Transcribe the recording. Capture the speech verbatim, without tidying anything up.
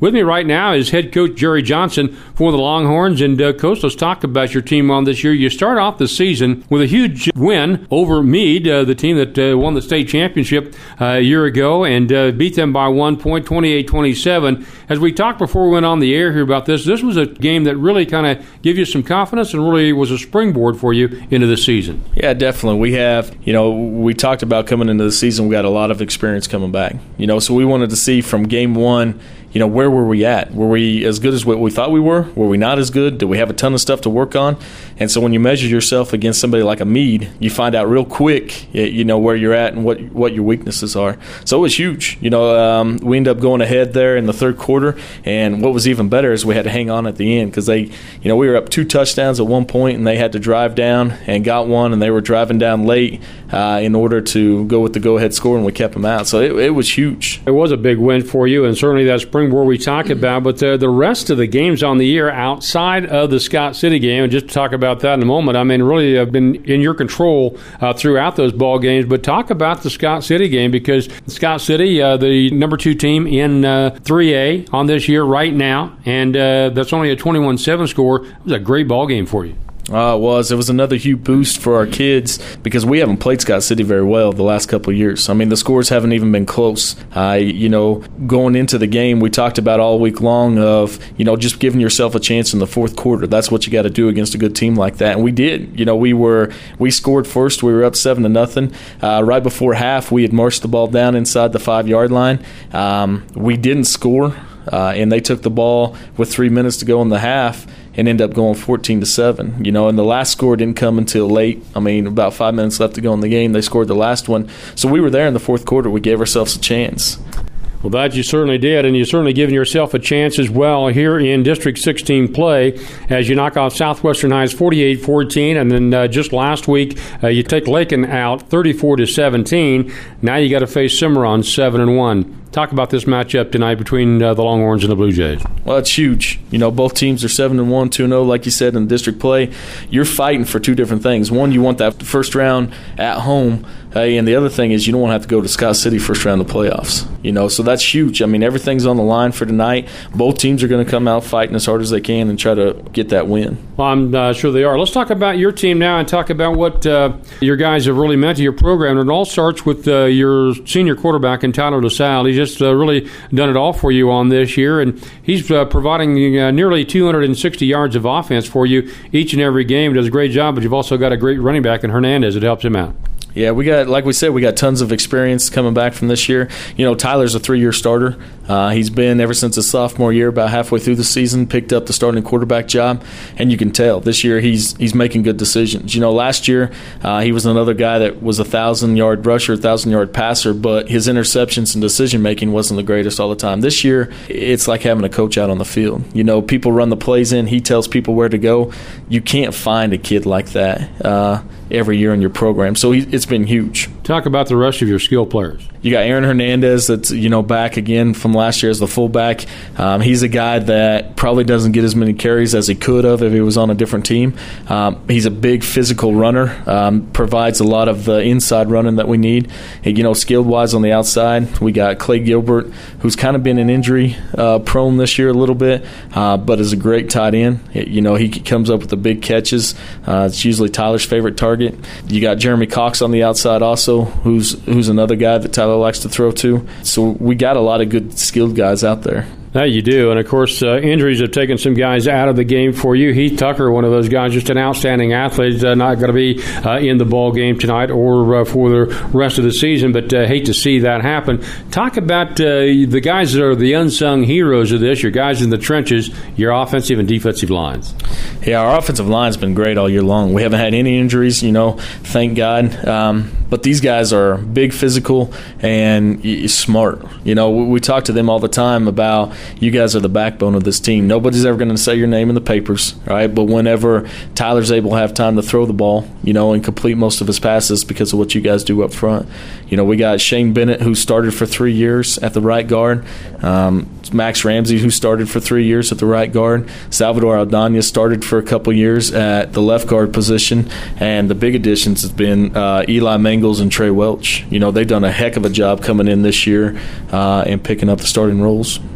With me right now is head coach Jerry Johnson for the Longhorns. And, uh, Coach, let's talk about your team on this year. You start off the season with a huge win over Meade, uh, the team that uh, won the state championship uh, a year ago, and uh, beat them by one point, twenty-eight twenty-seven. As we talked before we went on the air here about this, this was a game that really kind of gave you some confidence and really was a springboard for you into the season. Yeah, definitely. We have, you know, we talked about coming into the season, we got a lot of experience coming back. You know, so we wanted to see from game one, you know, where were we at? Were we as good as what we thought we were? Were we not as good? Did we have a ton of stuff to work on? And so when you measure yourself against somebody like a Meade, you find out real quick, you know, where you're at and what what your weaknesses are. So it was huge. You know, um, we ended up going ahead there in the third quarter, and what was even better is we had to hang on at the end because they, you know, we were up two touchdowns at one point, and they had to drive down and got one, and they were driving down late uh, in order to go with the go-ahead score, and we kept them out. So it, it was huge. It was a big win for you, and certainly that springboard we talked about, but the, the rest of the games on the year outside of the Scott City game, and just to talk about that in a moment, I mean, really have been in your control uh, throughout those ball games, but talk about the Scott City game because Scott City, uh, the number two team in uh, three A on this year right now, and uh, that's only a twenty-one seven score. It was a great ball game for you. Uh, it was. It was another huge boost for our kids because we haven't played Scott City very well the last couple of years. I mean, the scores haven't even been close. Uh, you know, going into the game, we talked about all week long of, you know, just giving yourself a chance in the fourth quarter. That's what you got to do against a good team like that. And we did. You know, we were we scored first. We were up seven to nothing. Uh, right before half, we had marched the ball down inside the five-yard line. Um, we didn't score, uh, and they took the ball with three minutes to go in the half and end up going fourteen to seven. You know, and the last score didn't come until late. I mean, about five minutes left to go in the game. They scored the last one. So we were there in the fourth quarter. We gave ourselves a chance. Well, that you certainly did, and you've certainly given yourself a chance as well here in District sixteen play as you knock off Southwestern High's forty-eight fourteen, and then uh, just last week uh, you take Lakin out thirty-four to seventeen. Now you got to face Cimarron seven and one. Talk about this matchup tonight between uh, the Longhorns and the Blue Jays. Well, it's huge. You know, both teams are seven and one, two and oh, like you said, in district play. You're fighting for two different things. One, you want that first round at home, hey, and the other thing is you don't want to have to go to Scott City first round of the playoffs. You know, so that's huge. I mean, everything's on the line for tonight. Both teams are going to come out fighting as hard as they can and try to get that win. Well, I'm uh, sure they are. Let's talk about your team now and talk about what uh, your guys have really meant to your program. And it all starts with uh, your senior quarterback in Tyler LaSalle. He just uh, really done it all for you on this year, and he's uh, providing uh, nearly two hundred sixty yards of offense for you each and every game. Does a great job, but you've also got a great running back in Hernandez that helps him out. Yeah, we got, like we said, we got tons of experience coming back from this year. You know, Tyler's a three-year starter. Uh, he's been, ever since his sophomore year, about halfway through the season, picked up the starting quarterback job, and you can tell this year he's he's making good decisions. You know, last year uh, he was another guy that was a thousand-yard rusher, a thousand-yard passer, but his interceptions and decision-making wasn't the greatest all the time. This year, it's like having a coach out on the field. You know, people run the plays in. He tells people where to go. You can't find a kid like that uh, every year in your program. So he, it's been huge. Talk about the rest of your skill players. You got Aaron Hernandez that's, you know, back again from last year as the fullback. Um, he's a guy that probably doesn't get as many carries as he could have if he was on a different team. Um, he's a big physical runner, um, provides a lot of the inside running that we need. And, you know, skilled-wise on the outside, we got Clay Gilbert, who's kind of been an injury uh, prone this year a little bit, uh, but is a great tight end. It, you know, he comes up with the big catches. Uh, it's usually Tyler's favorite target. You got Jeremy Cox on the outside also, who's who's another guy that Tyler likes to throw to. So we got a lot of good skilled guys out there. That you do. And, of course, uh, injuries have taken some guys out of the game for you. Heath Tucker, one of those guys, just an outstanding athlete, uh, not going to be uh, in the ball game tonight or uh, for the rest of the season, but uh, hate to see that happen. Talk about uh, the guys that are the unsung heroes of this, your guys in the trenches, your offensive and defensive lines. Yeah, our offensive line's been great all year long. We haven't had any injuries, you know, thank God. Um, but these guys are big, physical, and smart. You know, we talk to them all the time about you guys are the backbone of this team. Nobody's ever going to say your name in the papers, right? But whenever Tyler's able to have time to throw the ball, you know, and complete most of his passes because of what you guys do up front. You know, we got Shane Bennett, who started for three years at the right guard. Um, Max Ramsey, who started for three years at the right guard. Salvador Aldana started for a couple years at the left guard position. And the big additions has been uh, Eli Mangles and Trey Welch. You know, they've done a heck of a job coming in this year uh, and picking up the starting roles.